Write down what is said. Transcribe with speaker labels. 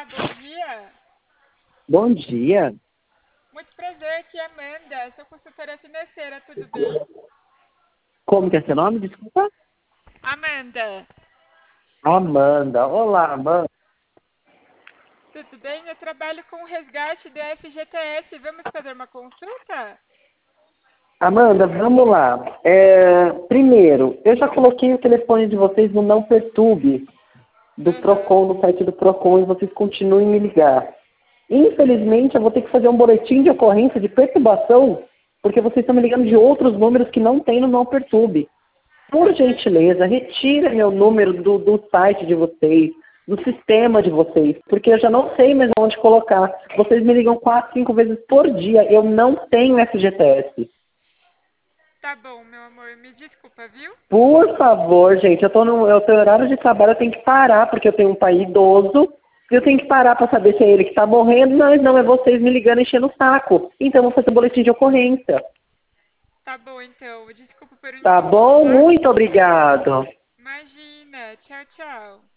Speaker 1: Olá, bom dia.
Speaker 2: Bom dia.
Speaker 1: Muito prazer, aqui é Amanda, sou consultora financeira, tudo bem?
Speaker 2: Como que é seu nome? Desculpa.
Speaker 1: Amanda,
Speaker 2: Amanda. Olá, Amanda.
Speaker 1: tudo bem? Eu trabalho com o resgate do FGTS. Vamos fazer uma consulta?
Speaker 2: Amanda, vamos lá. Primeiro, eu já coloquei o telefone de vocês no Não Perturbe do
Speaker 1: Uhum.
Speaker 2: Procon, no site do Procon, e vocês continuem me ligar. Infelizmente, eu vou ter que fazer um boletim de ocorrência de perturbação, porque vocês estão me ligando de outros números que não tem no Não Perturbe. Por gentileza, retira meu número do site de vocês, do sistema de vocês, porque eu já não sei mais onde colocar. Vocês me ligam 4, 5 vezes por dia. Eu não tenho FGTS.
Speaker 1: Tá bom, meu amor, me desculpa, viu?
Speaker 2: Por favor, gente, eu tenho horário de trabalho, eu tenho que parar, porque eu tenho um pai idoso. Eu tenho que parar para saber se é ele que está morrendo. Não, não, é vocês me ligando enchendo o saco. Então, eu vou fazer boletim de ocorrência.
Speaker 1: Tá bom, então, desculpa por
Speaker 2: Tá bom?
Speaker 1: incomodar.
Speaker 2: Muito obrigado.
Speaker 1: Imagina, tchau, tchau.